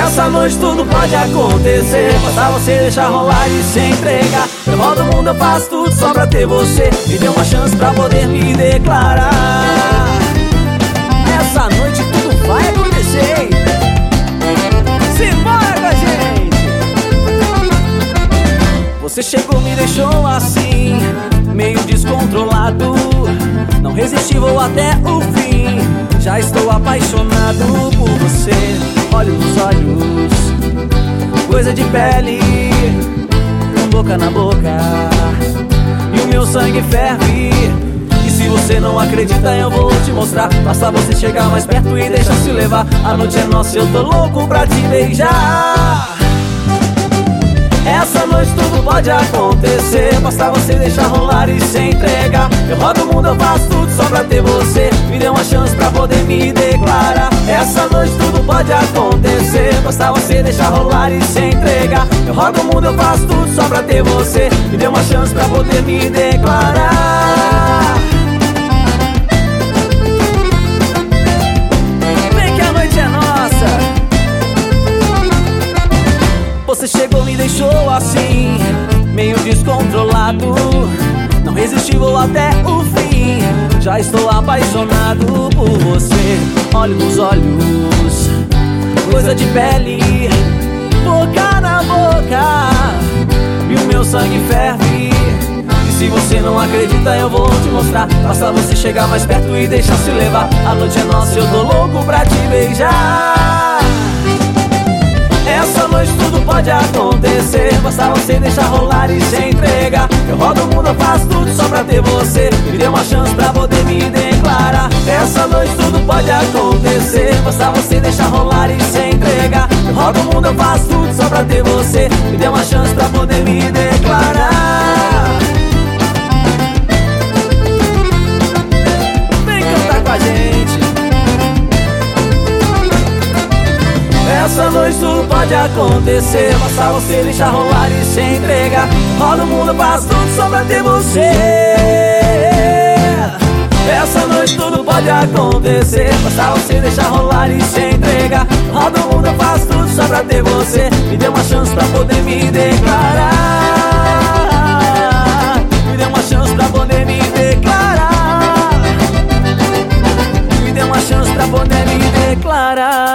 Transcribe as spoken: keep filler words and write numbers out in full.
Essa noite tudo pode acontecer, basta você deixar rolar e se entregar. Eu rodo o mundo, eu faço tudo só pra ter você. Me dê uma chance pra poder me declarar. Essa noite tudo vai acontecer. Simbora com a gente. Você chegou, me deixou assim, meio descontrolado. Não resisti, vou até o fim. Já estou apaixonado por você. Olho nos olhos, coisa de pele, boca na boca, e o meu sangue ferve. E se você não acredita, eu vou te mostrar. Basta você chegar mais perto e deixar se levar. A noite é nossa, eu tô louco pra te beijar. Essa noite tudo pode acontecer, basta você deixar rolar e se entregar. Eu rodo o mundo, eu faço tudo só pra ter você. Me dê uma chance pra poder me declarar. Essa noite tudo pode acontecer, basta você deixar rolar e se entregar. Eu rodo o mundo, eu faço tudo só pra ter você. Me dê uma chance pra poder me declarar. Vem que a noite é nossa. Você chegou, me deixou assim, meio descontrolado. Não resisti, vou até o fim. Já estou apaixonado por você. Olho nos olhos, coisa de pele, boca na boca, e o meu sangue ferve. E se você não acredita, eu vou te mostrar. Basta você chegar mais perto e deixar se levar. A noite é nossa, eu tô louco pra te beijar. Essa noite tudo pode acontecer, basta você deixar rolar e se entregar. Eu rodo o mundo, eu faço tudo só pra ter você. Me dê uma chance pra poder me declarar. Essa noite tudo pode acontecer, basta você deixar rolar e se entregar. Eu rodo o mundo, eu faço tudo só pra ter você. Me dê uma chance pra poder me declarar. Vem cantar com a gente. Essa noite tudo pode acontecer, basta você deixar rolar e se entregar. Roda o mundo, faz tudo só pra ter você. Essa noite tudo pode acontecer, basta você deixar rolar e se entregar. Roda o mundo, faz tudo só pra ter você. Me dê uma chance pra poder me declarar. Me dê uma chance pra poder me declarar. Me dê uma chance pra poder me declarar.